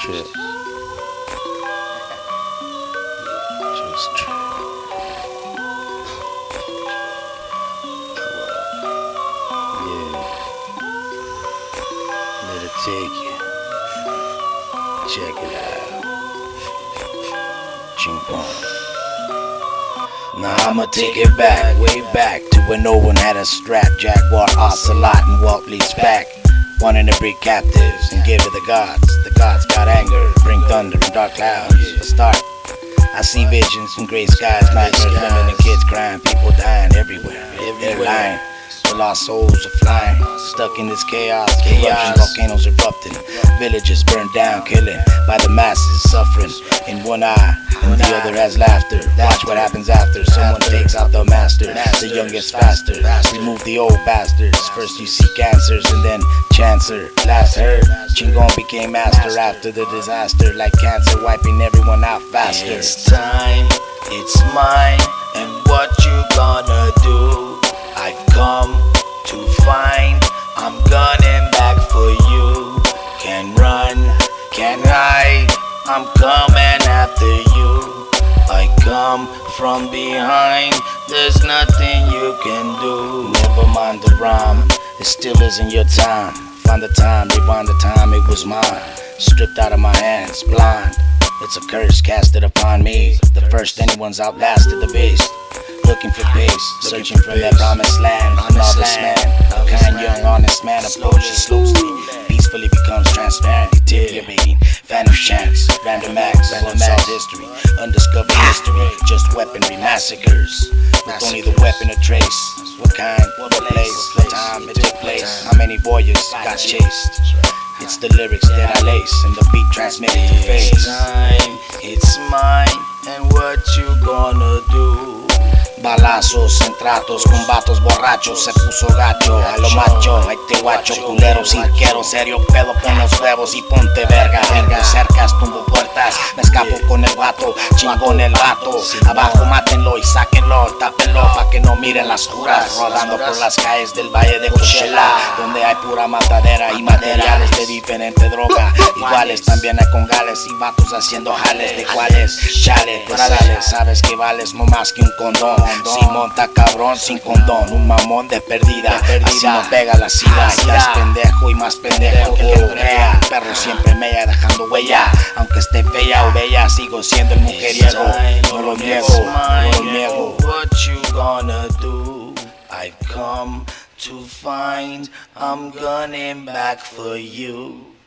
trip. Just trip. Yeah. Let it take you. Check it out. Ching pong. Now I'ma take it back, way back to when no one had a strap. Jaguar, Ocelot, and Walt Lee's back. Wanting to break captives and give to the gods. The gods got anger, bring thunder and dark clouds. A start. I see visions in gray skies, nightmares, women and kids crying, people dying everywhere. They're lying. The lost souls are flying, stuck in this chaos. Corruption, volcanoes erupting, villages burned down, killing by the masses, suffering in one eye, and the other has laughter. Watch what happens after someone takes out the master. The young gets faster, remove the old bastards. First you see cancers and then chancer. Last heard, Chingon became master after the disaster, like cancer wiping everyone out faster. It's time, it's mine, and what you gonna do? I've come to find, I'm gunning back for you. Can run, can hide, I'm coming after you. I come from behind, there's nothing you can do. Never mind the rhyme, it still isn't your time. Find the time, rewind the time, it was mine. Stripped out of my hands, blind. It's a curse casted upon me. The first anyone's outlasted the beast. Looking for peace, searching for that promised land. An honest man, a kind young honest man approaches slowly, peacefully becomes transparent, deteriorating. Phantom chance, random acts, unsolved history, undiscovered mystery, just weaponry massacres, with only the weapon a trace. What kind, what place, what time it took place, how many warriors got chased. It's the lyrics that I lace and the beat transmitted to face. It's time, it's mine, and what you gonna do? Balazos en tratos con vatos borrachos, se puso gacho a lo macho. Este guacho culero, cirquero, serio pedo, pon los huevos y ponte verga. Verga cercas, tumbo puertas, me escapo con el vato, chingón el vato. Abajo mátenlo y sáquenlo, tápenlo pa' que no miren las curas. Rodando por las calles del Valle de Coachella, donde hay pura matadera y materiales de diferente droga. Iguales también hay congales y vatos haciendo jales de cuales. Chale, pues sale, sabes que vales no más que un condón. Si monta cabrón sin condón, un mamón de perdida, así no pega la sida. Ya es pendejo y más pendejo que lo crea. Perro siempre mella dejando huella, aunque esté fea o bella, sigo siendo el mujeriego. No lo niego, no lo niego. What you gonna do? I've come to find, I'm gunning back for you.